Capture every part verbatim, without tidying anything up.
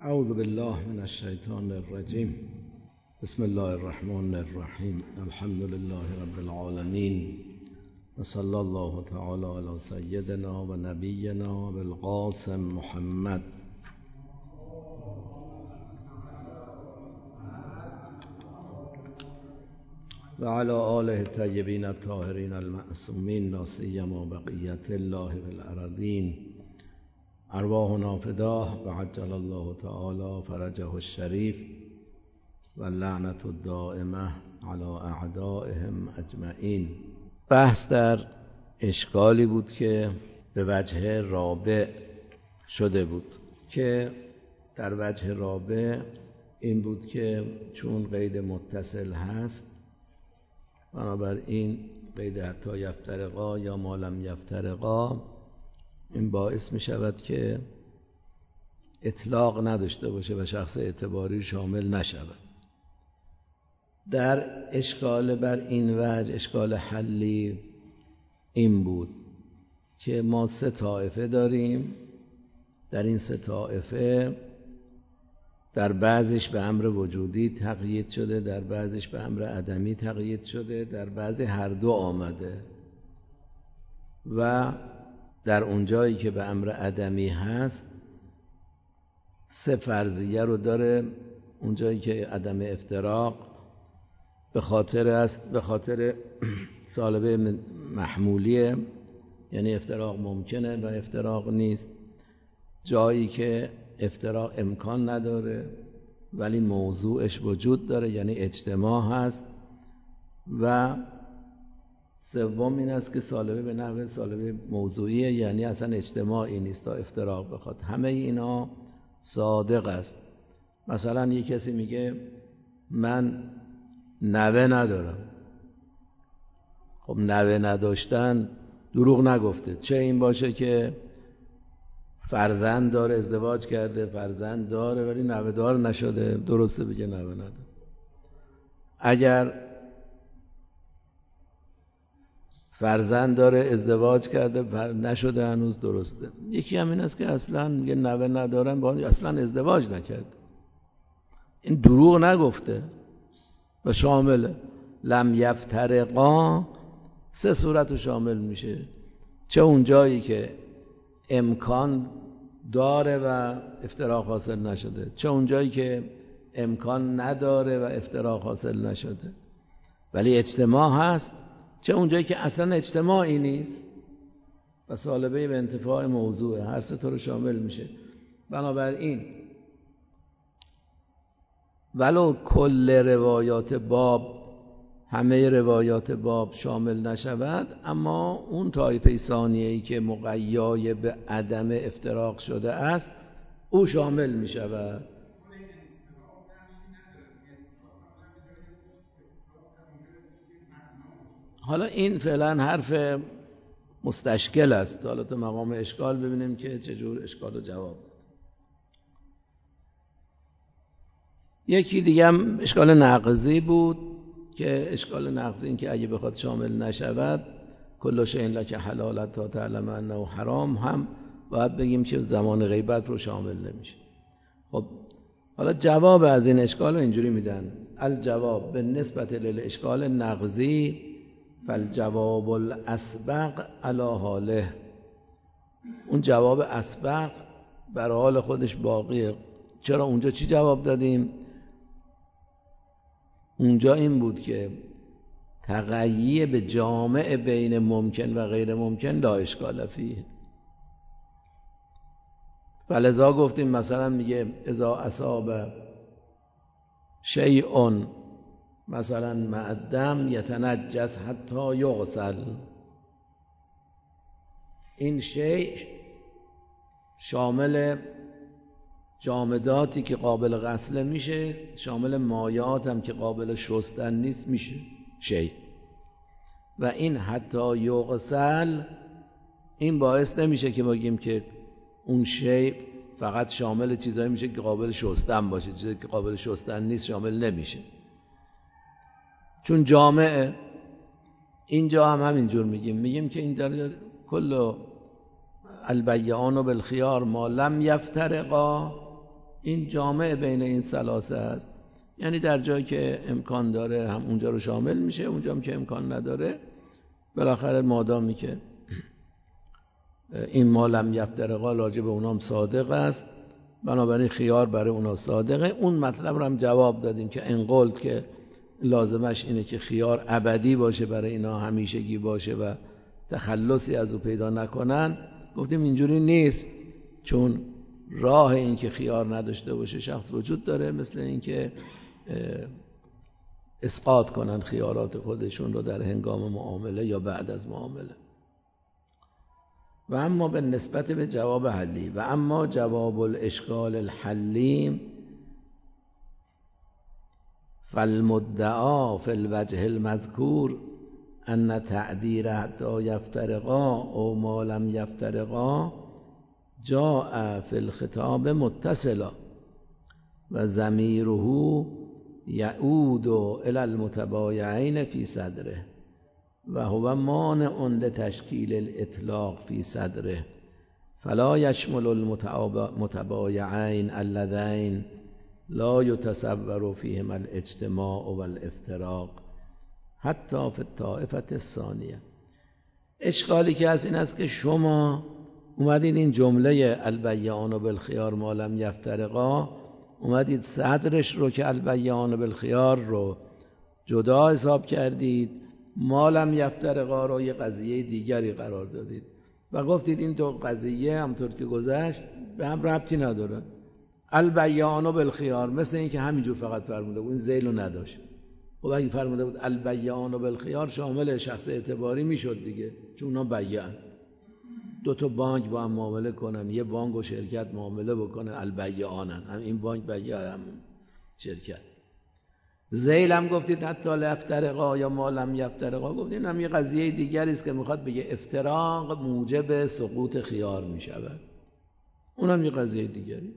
اعوذ بالله من الشیطان الرجیم. بسم الله الرحمن الرحیم. الحمد لله رب العالمین و صلی الله تعالی علی سیدنا و نبینا بالقاسم محمد و علی آله الطیبین الطاهرین المعصومین لا سیما بقیة الله فی الارضین. ارواحنا فداه و عجل الله تعالی فرجه الشریف و لعنت الدائمه علی اعدائهم اجمعین. بحث در اشکالی بود که به وجه رابع شده بود که در وجه رابع این بود که چون قید متصل هست بنابراین قید حتی یفترقا یا ما لم یفترقا این باعث می شود که اطلاق نداشته باشه و شخص اعتباری شامل نشود. در اشکال بر این وجه اشکال حلی این بود که ما سه طایفه داریم. در این سه طایفه در بعضیش به امر وجودی تقیید شده، در بعضیش به امر عدمی تقیید شده، در بعضی هر دو آمده و در اونجایی که به امر عدمی هست سه فرضیه رو داره. اونجایی که عدم افتراق به خاطر است به خاطر سالبه محمولیه، یعنی افتراق ممکنه و افتراق نیست. جایی که افتراق امکان نداره ولی موضوعش وجود داره، یعنی اجتماع هست. و سوم این است که سالبه به نحو سالبه موضوعیه، یعنی اصلا اجتماعی نیست تا افتراق بخواد. همه اینا صادق است. مثلا یک کسی میگه من نوه ندارم. خب نوه نداشتن دروغ نگفته، چه این باشه که فرزند داره، ازدواج کرده، فرزند داره ولی نوه دار نشده، درسته بگه نوه نداره. اگر فرزند داره، ازدواج کرده، نشده هنوز، درسته. یکی همین است که اصلا میگه نوه ندارم با اصلا ازدواج نکرده، این دروغ نگفته و شامله. لم یفترقا سه صورت رو شامل میشه، چه اون جایی که امکان داره و افتراق حاصل نشده، چه اون جایی که امکان نداره و افتراق حاصل نشده ولی اجتماع هست، چه اون جایی که اصلا اجتماعی نیست و سالبه به انتفاع موضوعه. هر سه تا رو شامل میشه. بنابراین ولو کل روایات باب، همه روایات باب شامل نشود، اما اون طایفه ثانیه‌ای که مقیای به عدم افتراق شده است او شامل می شود. حالا این فعلا حرف مستشکل است. حالا تو مقام اشکال ببینیم که چجور اشکال و جواب. یکی دیگه هم اشکال نقضی بود که اشکال نقضی این که اگه بخواد شامل نشود کل شیء لک حلال تا تعلم انه حرام، هم باید بگیم که زمان غیبت رو شامل نمیشه. خب حالا جواب از این اشکال رو اینجوری میدن: الجواب به نسبت للاشکال نقضی فالجواب الاسبق علی حاله. اون جواب اسبق بر حال خودش باقیه. چرا اونجا چی جواب دادیم؟ اونجا این بود که تقییب جامع بین ممکن و غیر ممکن لا اشکال فیه. فلذا گفتیم مثلا میگه اذا اصاب شیء مثلا مع الدم یتنجس حتی یغسل. این شیء شامل جامداتی که قابل غسل میشه، شامل مایات هم که قابل شستن نیست میشه شیء. و این حتی یغسل این باعث نمیشه که بگیم که اون شیء فقط شامل چیزایی میشه که قابل شستن باشه، چیزایی که قابل شستن نیست شامل نمیشه چون جامعه. اینجا هم همینجور میگیم میگیم که این در کل البیعان بالخیار ما لم یفترقا این جامع بین این ثلاثه است، یعنی در جایی که امکان داره هم اونجا رو شامل میشه، اونجا هم که امکان نداره بالاخره مادامی که این ما لم یفترقا راجع به اونام صادق است، بنابراین خیار برای اونا صادقه. اون مطلب رو هم جواب دادیم که این قلت که لازمش اینه که خیار ابدی باشه برای اینا، همیشگی باشه و تخلصی از او پیدا نکنن. گفتیم اینجوری نیست، چون راه این که خیار نداشته باشه شخص وجود داره، مثل این که اسقاط کنن خیارات خودشون رو در هنگام معامله یا بعد از معامله. و اما به نسبت به جواب حلی، و اما جواب الاشکال الحلی فالمدعا فی الوجه المذکور ان تعبیر حتی یفترقا او ما لم یفترقا جاء فی الخطاب متصلا و ضمیره یعود الی المتبایعین فی صدره و هو مانع لتشکیل الاطلاق فی صدره فلا یشمل المتبایعین اللذین لا یتصور فیهما الاجتماع والافتراق حتی فی الطائفة الثانیه. اشکالی که از این است که شما اومدید این جمله البیعان بالخیار ما لم یفترقا، اومدید صدرش رو که البیعان بالخیار رو جدا حساب کردید، ما لم یفترقا رو یه قضیه دیگری قرار دادید و گفتید این دو قضیه همطور که گذشت به هم ربطی نداره. البیعان بالخیار مثل این که همینجور فقط فرموده بود، این ذیل رو نداشت. خب اگه فرموده بود البیعان بالخیار شامل شخص اعتباری میشد دیگه، چون اونا بیعن، دو تا بانک با هم معامله کنن، یه بانک و شرکت معامله بکنن، البیعانن، هم این بانک بیع هم شرکت. ذیل هم گفتید حتی لفترقا یا ما لم یفترقا، گفتید هم یه قضیه دیگری است که میخواد بگه افتراق موجب سقوط خیار میشود، اونم یه قضیه دیگری.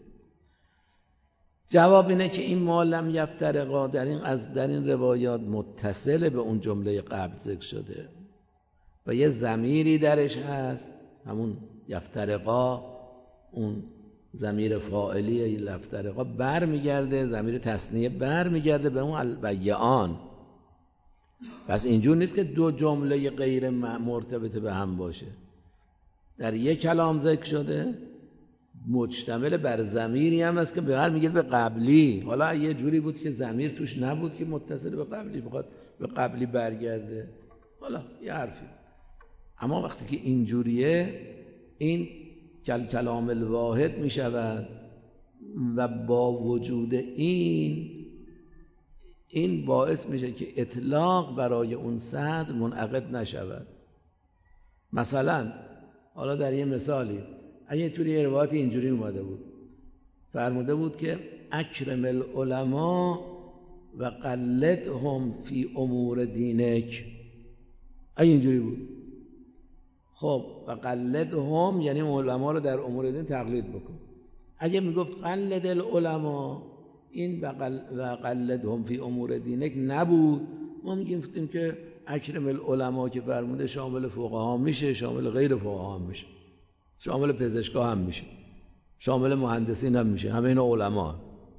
جواب اینه که این ما لم یفترقا در این از در این روایات متصل به اون جمله قبل ذکر شده و یه ضمیری درش هست، همون یفترقا، اون ضمیر فاعلی یفترقا بر میگرده، ضمیر تثنیه بر میگرده به اون البیعان. پس اینجور نیست که دو جمله غیر مرتبط به هم باشه، در یک کلام ذکر شده، مجتمل بر ضمیری هم است که بر میگه به قبلی. حالا یه جوری بود که ضمیر توش نبود که متصل به قبلی بخواد به قبلی برگرده، حالا یه حرفی. اما وقتی که اینجوریه این کل کلام الواحد می شود و با وجود این این باعث میشه که اطلاق برای اون صدر منعقد نشود. مثلا حالا در یه مثالی اگه توی یه روایت اینجوری اومده بود، فرموده بود که اکرم العلماء و قلدهم فی امور دینک، اگه اینجوری بود خب و قلدهم یعنی علما رو در امور دین تقلید بکن. اگه میگفت قلد العلماء این و قلدهم فی امور دینک نبود، ما میگیم که اکرم العلماء که فرموده شامل فقها میشه، شامل غیر فقها میشه، شامل پزشکا هم میشه، شامل مهندسین هم میشه، همه اینا علما.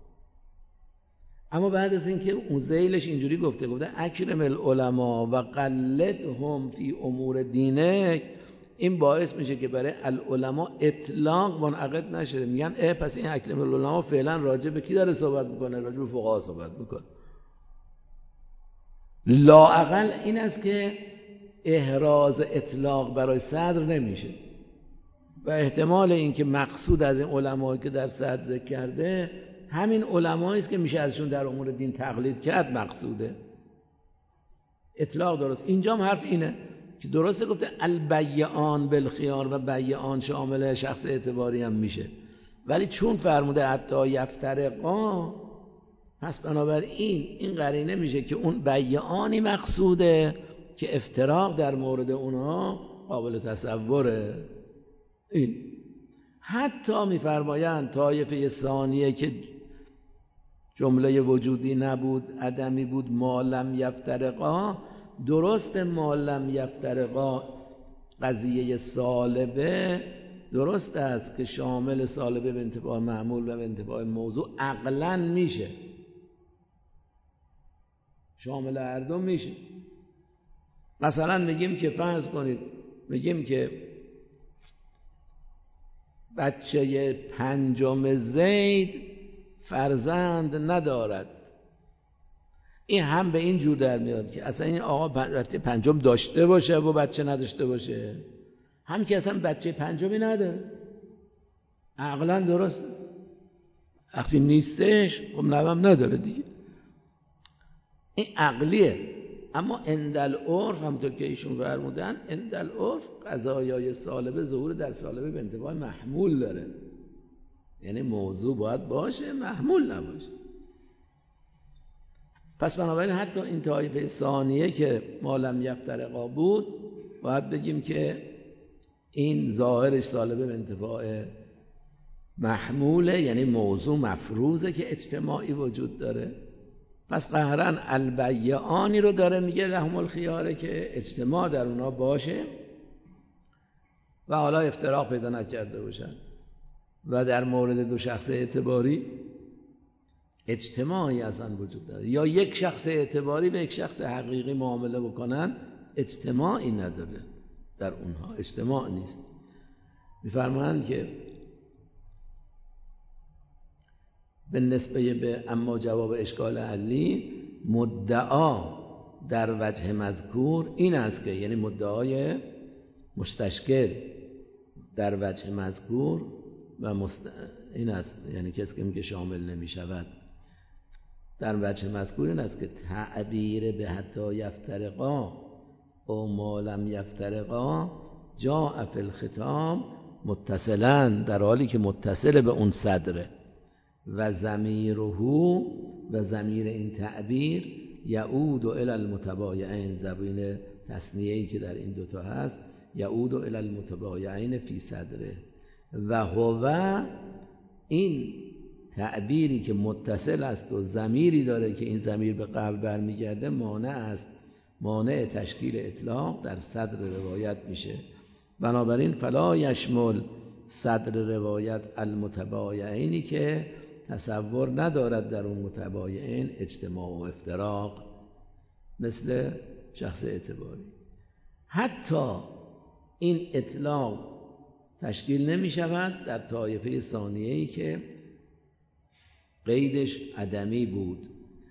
اما بعد از اینکه اون ذیلش اینجوری گفته گفته اکرم العلماء و قلدهم فی امور دینک، این باعث میشه که برای العلماء اطلاق منعقد نشه. میگن اه پس این اکرم العلماء فعلا راجع به کی داره صحبت میکنه؟ راجع به فقها صحبت میکنه. لااقل این است که احراز اطلاق برای صدر نمیشه و احتمال این که مقصود از این علمایی که در صدر ذکر کرده همین علمایی است که میشه ازشون در امور دین تقلید کرد، مقصوده اطلاق. درست اینجا هم حرف اینه که درسته گفته البیعان بالخیار و بیعان شامل شخص اعتباری هم میشه، ولی چون فرموده حتی یفترقا، پس بنابراین این قرینه میشه که اون بیعانی مقصوده که افتراق در مورد اونها قابل تصوره. این حتی میفرمایند طایفه ثانیه که جمله وجودی نبود، عدمی بود، ما لم یفترقا، درست ما لم یفترقا قضیه سالبه درست است که شامل سالبه به انتفاع معمول و به انتفاع موضوع عقلاً میشه، شامل هر دو میشه. مثلا میگیم که فرض کنید میگیم که بچه پنجم زید فرزند ندارد. این هم به این جور در میاد که اصلا این آقا بچه پنجم داشته باشه و بچه نداشته باشه، هم که اصلا بچه پنجمی نداره. عقلا درست وقتی نیستش خب نوام نداره دیگه، این عقلیه. اما عندل عرف همونطور که ایشون فرمودن، عندل عرف قضایای سالبه ظهور در سالبه به انتفاع محمول داره، یعنی موضوع باید باشه محمول نباشه. پس بنابراین حتی این طایفه ثانیه که ما لم یفترقا بود باید بگیم که این ظاهرش سالبه به انتفاع محموله، یعنی موضوع مفروضه که اجتماعی وجود داره. پس قهرن البیعانی رو داره میگه لهم الخیاره که اجتماع در اونا باشه و حالا افتراق پیدا نکرده باشن. و در مورد دو شخص اعتباری اجتماعی اصلا وجود داره، یا یک شخص اعتباری به یک شخص حقیقی معامله بکنن اجتماعی نداره، در اونها اجتماع نیست. میفرمایند که به نسبه به اما جواب اشکال علی مدعا در وجه مذکور این است که، یعنی مدعای مستشکل در وجه مذکور و مست... این است، یعنی کسی که میگه شامل نمی شود در وجه مذکور این است که تعبیر به حتی یفترقا او ما لم یفترقا جاء فی الختام متصلا، در حالی که متصل به اون صدره و ضمیره و ضمیر این تعبیر یعود الی المتبایعین، ضمیر تثنیه‌ای که در این دوتا هست یعود الی المتبایعین فی صدره و هو، این تعبیری که متصل است و ضمیری داره که این ضمیر به قبل برمیگرده مانع است، مانع تشکیل اطلاق در صدر روایت میشه. بنابراین فلا یشمل صدر روایت المتبایعینی که تصور ندارد در اون متبایعین اجتماع و افتراق مثل شخص اعتباری. حتی این اطلاق تشکیل نمی شود در طایفه ثانیه‌ای که قیدش عدمی بود.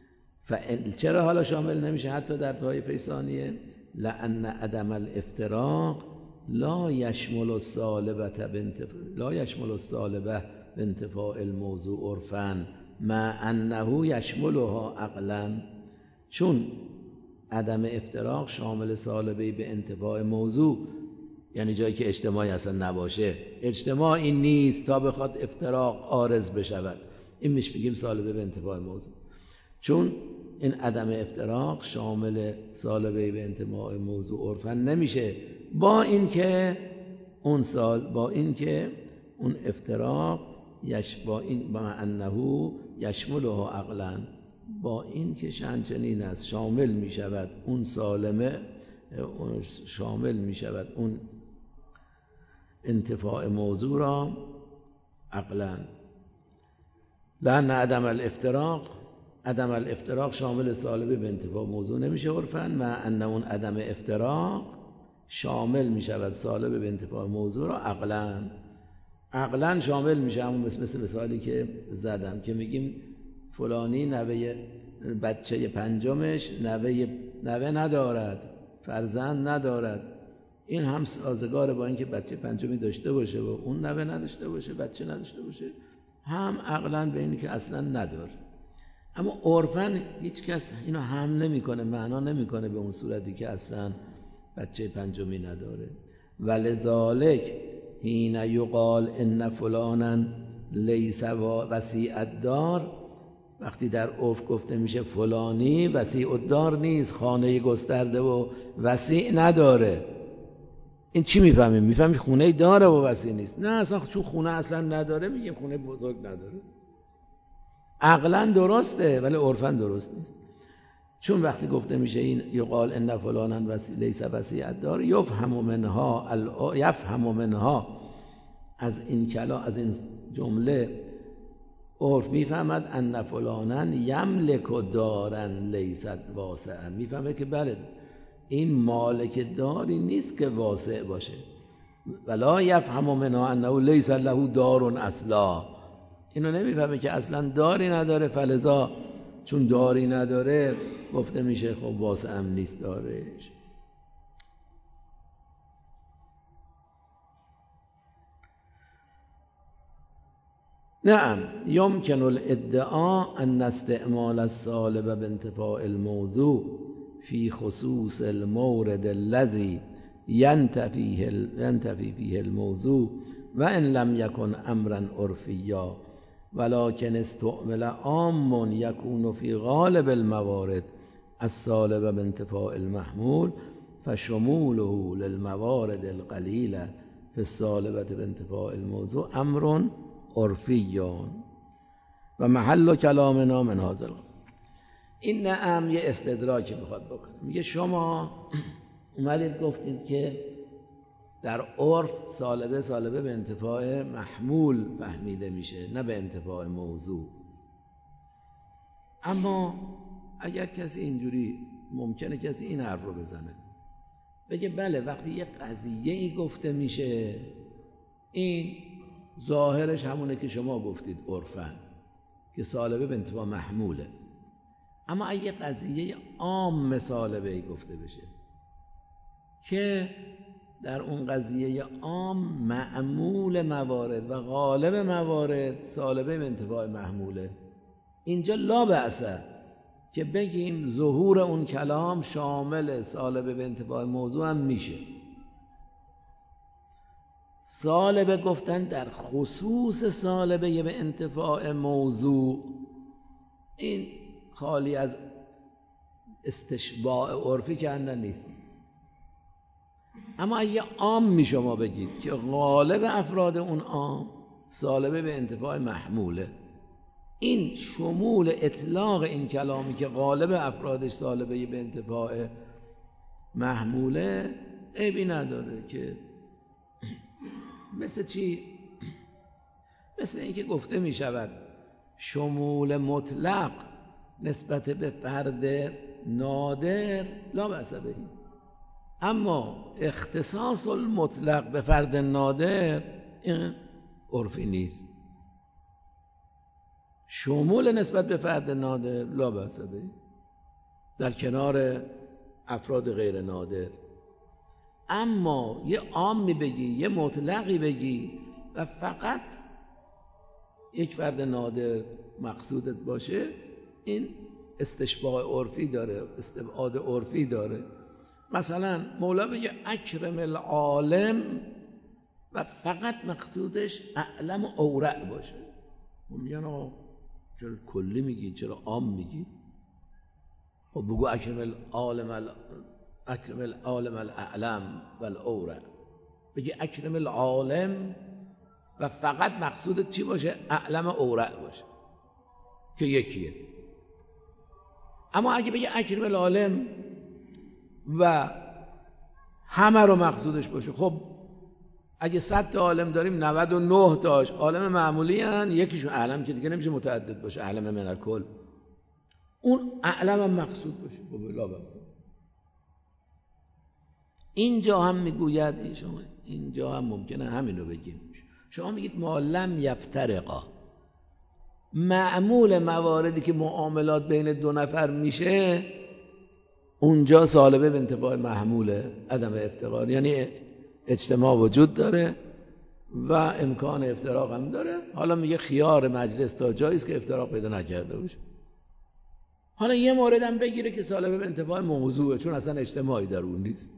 چرا حالا شامل نمیشه حتی در طایفه ثانیه؟ لأن عدم الافتراق لا یشمل السالبه بانتفاع لا یشمل السالبه بانتفاع الموضوع عرفاً مع انه یشملها عقلاً. چون عدم افتراق شامل سالبه به انتفاع موضوع، یعنی جایی که اجتماعی اصلا نباشه، اجتماعی نیست تا بخواد افتراق عارض بشود، این میش بگیم سالبه به انتفاع موضوع. چون این عدم افتراق شامل سالبه به انتفاع موضوع عرفاً نمیشه، با این که اون سال با این که اون افتراق یش با این با انه یشملها عقلاً، با این که شأن چنین است شامل می شود اون سالمه، شامل می شود اون انتفاع موضوع را عقلاً. لأن عدم الافتراق عدم الافتراق شامل سالبه به انتفاع موضوع نمیشه عرفاً، مع ان اون عدم افتراق شامل می شود سالبه به انتفاع موضوع را عقلاً. عقلاً شامل میشه، همون مثل مثل مثالی که زدم که میگیم فلانی نوه بچه پنجمش نوه نوه ندارد، فرزند ندارد. این هم سازگاره با اینکه بچه پنجمی داشته باشه و اون نوه نداشته باشه، بچه نداشته باشه، هم عقلاً به این که اصلا نداره. اما عرفاً هیچ کس اینو هم نمیکنه، معنا نمیکنه به اون صورتی که اصلا بچه پنجمی نداره. ولذالک حین یقال ان فلانا لیس وسیع الدار، وقتی در عرف گفته میشه فلانی وسیع الدار نیست، خانه گسترده و وسیع نداره، این چی میفهمیم؟ میفهمیم خونه داره و وسیع نیست؟ نه، اصلا چون خونه اصلا نداره میگیم خونه بزرگ نداره. عقلا درسته ولی عرفا درست نیست. چون وقتی گفته میشه این یقال ان فلانا وسیع لیس وسیع الدار، یفهم منها یفهم منها از این کلا از این جمله عرف میفهمد ان فلانن یملک دارن لیست واسعه، میفهمه که بله این مالک داری نیست که واسع باشه. ولا یفهم منها انه لیس له دار اصلا، اینو نمیفهمه که اصلا داری نداره، فلذا چون داری نداره گفته میشه خب واسع هم نیست دارش. نعم يمكن الادعاء ان استعمال السالب بانتفاء الموضوع في خصوص المورد الذي ينتفي ينتفي فيه الموضوع وان لم يكن امرا عرفيا ولكن استعمل عام يكون في غالب الموارد السالب بانتفاء المحمول فشموله للموارد القليلة في السالبة بانتفاء الموضوع امر عرفی و محل کلامنا من هذا. این نعم یه استدراکی میخواد بکنه، میگه شما اومدید گفتید که در عرف سالبه سالبه به انتفاع محمول فهمیده میشه نه به انتفاع موضوع. اما اگر کسی اینجوری ممکنه کسی این حرف رو بزنه بگه بله وقتی یه قضیه ای گفته میشه این ظاهرش همونه که شما گفتید عرفاً که سالبه به انتفاع محموله، اما اگه قضیه عام سالبه ای گفته بشه که در اون قضیه عام معمول موارد و غالب موارد سالبه به انتفاع محموله، اینجا لا بأسه که بگیم ظهور اون کلام شامل سالبه به انتفاع موضوع هم میشه. سالبه گفتن در خصوص سالبه به انتفاع موضوع این خالی از استشباع عرفی کردن نیست. اما اگه عام می شما بگید که غالب افراد اون عام سالبه به انتفاع محموله، این شمول اطلاق این کلامی که غالب افرادش سالبه به انتفاع محموله عیبی نداره. که مثل چی؟ مثل اینکه گفته می شود شمول مطلق نسبت به فرد نادر لا بأس به، اما اختصاص المطلق به فرد نادر این عرفی نیست. شمول نسبت به فرد نادر لا بأس به در کنار افراد غیر نادر، اما یه عامی بگی یه مطلقی بگی و فقط یک فرد نادر مقصودت باشه این استشباع عرفی داره، استبعاد عرفی داره. مثلا مولا بگه اکرم العالم و فقط مقصودش اعلم و اورع باشه، میگن آقا چرا کلی میگی چرا عام میگی؟ خب بگو اکرم العالم اکرم العالم الاعلم والاورع، بگی اکرم العالم و فقط مقصودت چی باشه؟ اعلم و اورع باشه که یکیه. اما اگه بگی اکرم العالم و همه رو مقصودش باشه، خب اگه صد تا عالم داریم نود و نه تاش عالم معمولی هن، یکیشون اعلم که دیگه نمیشه متعدد باشه، اعلم من الکل، اون اعلم هم مقصود باشه بلا بأس. اینجا هم میگوید ایشون، اینجا هم ممکنه همینو بگیم، شما میگید ما لم یفترقا، معمول مواردی که معاملات بین دو نفر میشه اونجا سالبه به انتفاع محموله، عدم افتقار، یعنی اجتماع وجود داره و امکان افتراق هم داره. حالا میگه خیار مجلس تا جاییست که افتراق پیدا نکرده باشه. حالا یه مورد هم بگیره که سالبه به انتفاع موضوعه چون اصلا اجتماعی در اون نیست،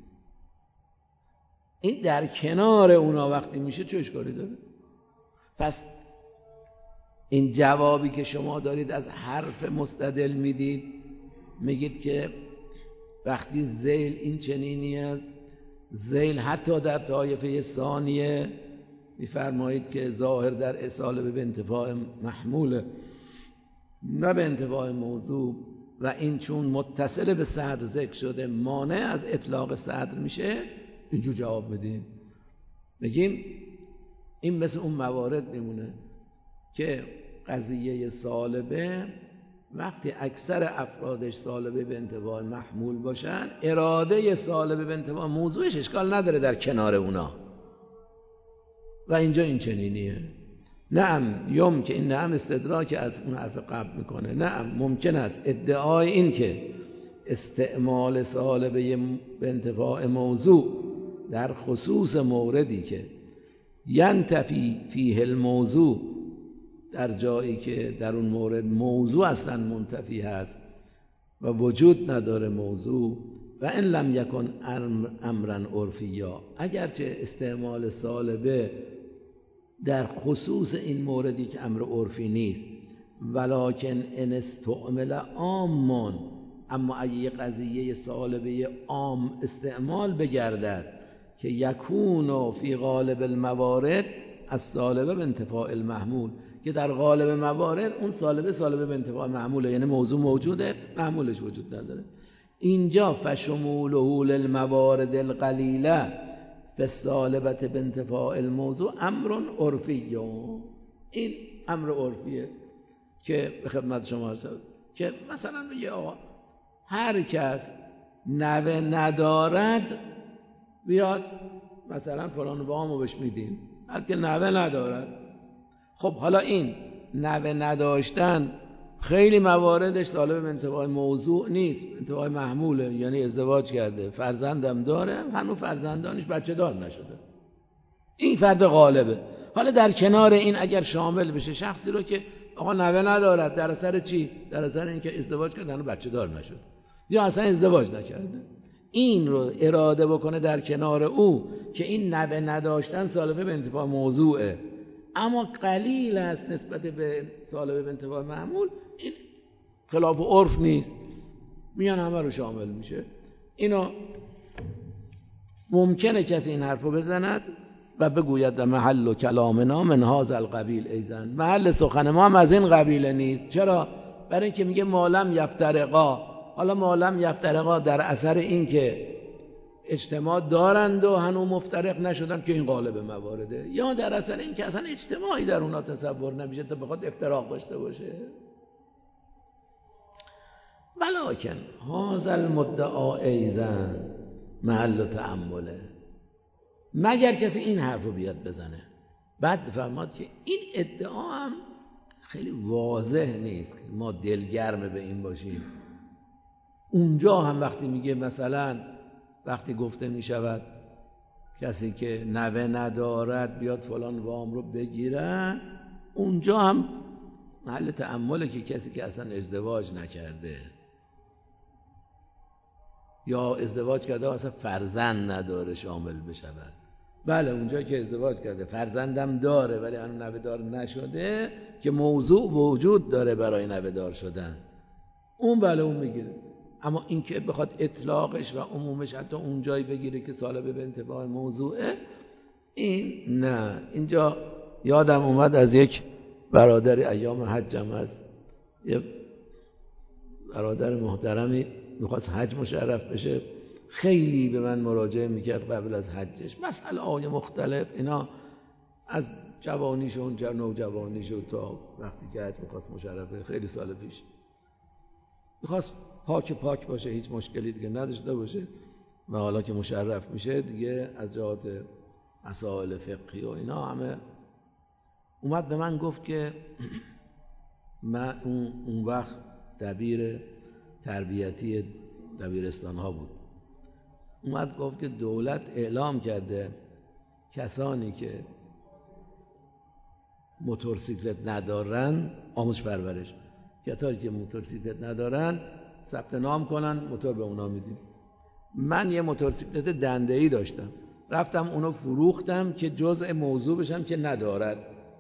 این در کنار اونا وقتی میشه چه اشکالی داره؟ پس این جوابی که شما دارید از حرف مستدل میدید، میگید که وقتی ذیل این چنینیه، ذیل حتی در طایفه ثانیه میفرمایید که ظاهر در سالبه به انتفاع محموله نه به انتفاع موضوع، و این چون متصل به صدر ذکر شده مانع از اطلاق صدر میشه. اینجور جواب بدیم، بگیم این مثل اون موارد میمونه که قضیه سالبه وقتی اکثر افرادش سالبه به انتفاع محمول باشن، اراده سالبه به انتفاع موضوعش اشکال نداره در کنار اونا، و اینجا این چنینیه. نعم یم که این نعم استدراک از اون حرف قبل میکنه. نعم ممکن است ادعای این که استعمال سالبه به انتفاع موضوع در خصوص موردی که ینتفی فیه الموضوع، در جایی که در اون مورد موضوع اصلا منتفی هست و وجود نداره موضوع، و ان لم یکن امرا عرفیا، اگرچه استعمال سالبه در خصوص این موردی که امر عرفی نیست، ولکن ان استعمل عامان، اما اگه یه قضیه سالبه عام استعمال بگردد که یکون فی غالب الموارد از سالبه به انتفاع المحمول، که در غالب موارد اون سالبه سالبه به انتفاع محموله، یعنی موضوع موجوده محمولش وجود نداره. اینجا فشموله للموارد القلیله فالسالبه به انتفاع الموضوع امر عرفی، این امر عرفیه که به خدمت شما هست که مثلا بگه آقا هر کس نوه ندارد بیاد مثلا فلان وامو بهش میدیم، هر که نوه ندارد. خب حالا این نوه نداشتن خیلی مواردش سالب به انتفاع موضوع نیست، انتفاع محموله، یعنی ازدواج کرده فرزندم داره، هنوز فرزندانش بچه دار نشده، این فرد غالبه. حالا در کنار این اگر شامل بشه شخصی رو که آقا نوه ندارد، در اثر چی؟ در اثر اینکه ازدواج کرده هنوز بچه دار نشده یا اصلا ازدواج نکرده، این رو اراده بکنه در کنار او که این نوه نداشتن سالبه به انتفاع موضوعه، اما قلیل است نسبت به سالبه به انتفاع معمول، این خلاف عرف نیست، میان همه رو شامل میشه. اینو ممکنه کسی این حرفو بزند و بگوید محل و کلامنا من هذا القبیل ایزن، محل سخن ما هم از این قبیله نیست. چرا؟ برای اینکه میگه مالم یفترقا. حالا مالم یفترقا در اثر این که اجتماع دارند و هنوز مفترق نشدن که این غالب موارده، یا در اثر این که اصلا اجتماعی در اونا تصور نمیشه تا بخواد افتراق داشته باشه. ولکن هذا المدعا ایزن محل تأمله، مگر کسی این حرفو بیاد بزنه بعد بفرماد که این ادعا هم خیلی واضح نیست ما دلگرم به این باشیم. اونجا هم وقتی میگه مثلا وقتی گفته میشود کسی که نوه ندارد بیاد فلان وام رو بگیرن، اونجا هم محل تأمله که کسی که اصلا ازدواج نکرده یا ازدواج کرده اصلا فرزند نداره شامل بشود. بله اونجا که ازدواج کرده فرزندم داره ولی هنوز نوه دار نشده که موضوع وجود داره برای نوه دار شدن، اون بله اون میگیره. اما این که بخواد اطلاقش و عمومش حتی اون جایی بگیره که سالبه به انتفاع موضوعه، این نه. اینجا یادم اومد از یک برادری ایام حجم هست، یه برادر محترمی میخواست حج مشرف بشه، خیلی به من مراجعه میکرد قبل از حجش، مسئله های مختلف اینا، از جوانیش و اون نوجوانیش و تا وقتی که حج میخواست مشرفه خیلی سال پیش، میخواست پاک پاک باشه، هیچ مشکلی دیگه نداشته باشه، و حالا که مشرف میشه دیگه از جهات مسائل فقهی و اینا همه. اومد به من گفت که من اون, اون وقت دبیر تربیتی دبیرستان ها بود، اومد گفت که دولت اعلام کرده کسانی که موتورسیکلت ندارن، آموزش پرورش، کسانی که موتورسیکلت ندارن ثبت نام کنن موتور به اونا میدیم. من یه موتورسیکلت دنده‌ای داشتم، رفتم اونو فروختم که جزء موضوع بشم که ندارد.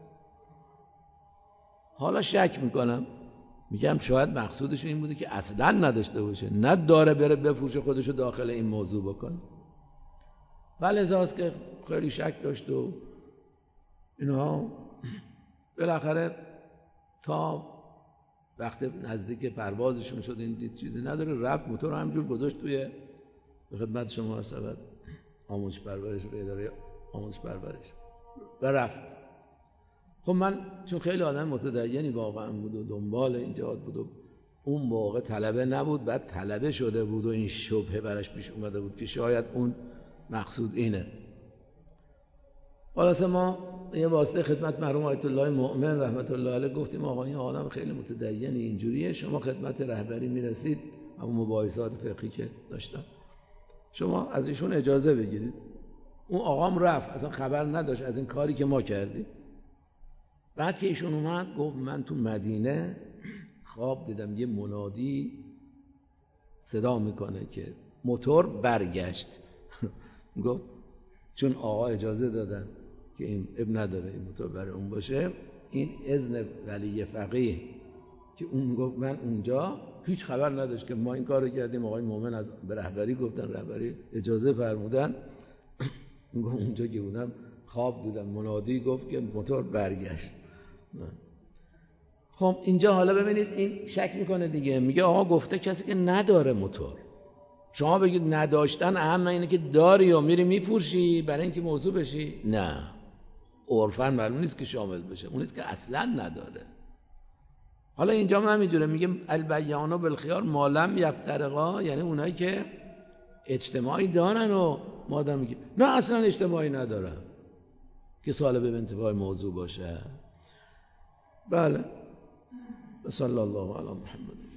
حالا شک میکنم، میگم شاید مقصودش این بوده که اصلا نداشته باشه، نداره بره بفروشه خودشو داخل این موضوع بکنه. ولی ازاست که خیلی شک داشت و اینها، بالاخره تا وقتی نزدیک پروازشون شد این دید چیزی نداره، رفت موتور همجور گذاشت توی به خدمت شما سبب آموزش پرورش، به اداره آموزش پرورش. و رفت. خب من چون خیلی آدم متدینی واقعا بود و دنبال این جهاد بود و اون موقع طلبه نبود، بعد طلبه شده بود و این شبهه براش پیش اومده بود که شاید اون مقصود اینه. خلاصه ما یه واسطه خدمت مرحوم آیت الله مؤمن رحمت الله علیه گفتیم آقا این آدم خیلی متدینی اینجوریه، شما خدمت رهبری میرسید اما مباحثات فقهی که داشتن شما از ایشون اجازه بگیرید. اون آقام رفت، اصلا خبر نداشت از این کاری که ما کردیم. بعد که ایشون اومد گفت من تو مدینه خواب دیدم یه منادی صدا میکنه که موتور برگشت. گفت چون آقا اجازه دادن که این اب نداره این موتور برای اون باشه، این اذن ولی فقیه که اون گفت من اونجا هیچ خبر نداشت که ما این کارو کردیم، آقای مومن از به رهبری گفتن، رهبری اجازه فرمودن. گفت اونجا که بودم خواب دیدم منادی گفت که موتور برگشت. خب اینجا حالا ببینید این شک میکنه دیگه، میگه آقا گفته کسی که نداره موتور، شما بگید نداشتن اهم اینه که داری و میری میپوشی برای اینکه موضوع بشی. نه، عرفاً معلوم نیست که شامل بشه، اون نیست که اصلا نداره. حالا اینجا من همینجوره میگه البیانو بالخیار ما لم یفترقا، یعنی اونایی که اجتماعی دارن و مادر میگه نه اصلا اجتماعی ندارن که سوال به انتفاع موضوع باشه. بله. صلی الله علی محمد.